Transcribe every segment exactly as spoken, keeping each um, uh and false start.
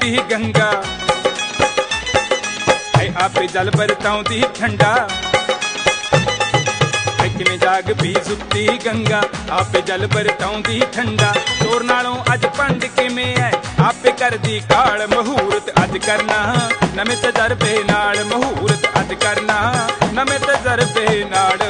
सुक्ती गंगा है आपे जल बरताउंदी ठंडा किवें जाग पी सुक्ती गंगा आपे जल बरताउंदी ठंडा चोर नालों अज पंड किवें है आपे करदी काल महूरत अज करना नवें तजरबे नाल महूरत अज करना नवें तजरबे नाल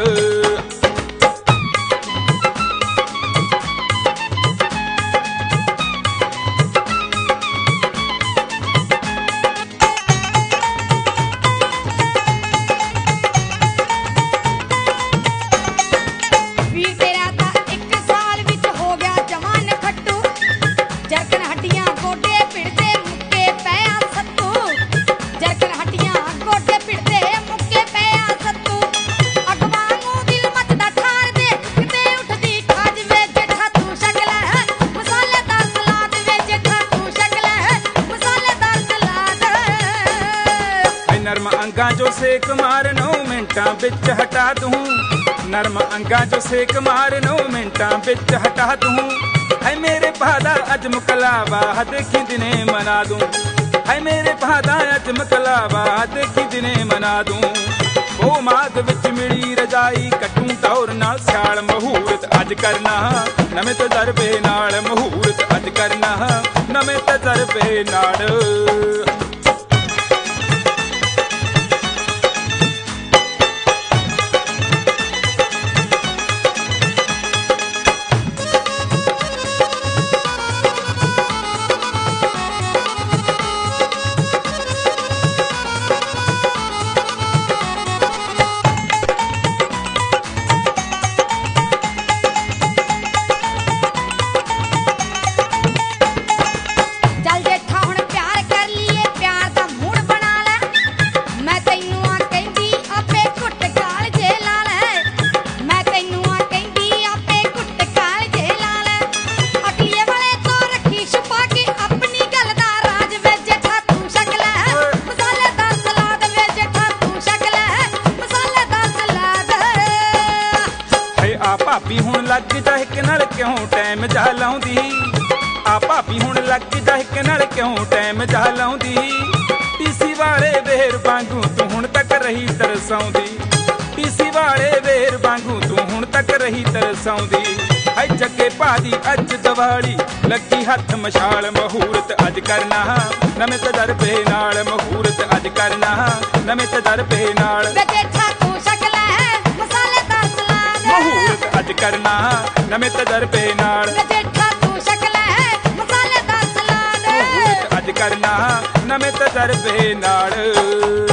नरम अंगा जो सेक मार नौ मिनटां बिच हटा दूं नरम अंगा जो सेक मार नौ मिनटां बिच हटा दूं है मेरे भादा अज मुकलावा देखी दिने मना दूं है मेरे भादा अज मुकलावा देखी दिने मना दूं ओ माग विच मिली रजाई कटूं तौर नाल सियाल महूरत अज करना नवें तजरबे नाल महूरत अज करना नवें तजरबे नाल भाभी हुण लग जा हिक नाल क्यों टाइम जा लाउंदी आ भाभी हुण लग जा हिक नाल क्यों टाइम जा लाउंदी टीसी वाले वेर वांगू तू हुण तक रही तरसाउंदी टीसी वाले वेर वांगू तू हुण तक रही तरसाउंदी है जगे भादी अज दिवाली लगी हथ मशाल महूरत अज करना नवें तजरबे नाल महूरत अज करना नवें तजरबे नाल महूरत अज करना नवें तजरबे नाल महूरत अज करना नवें तजरबे नाल।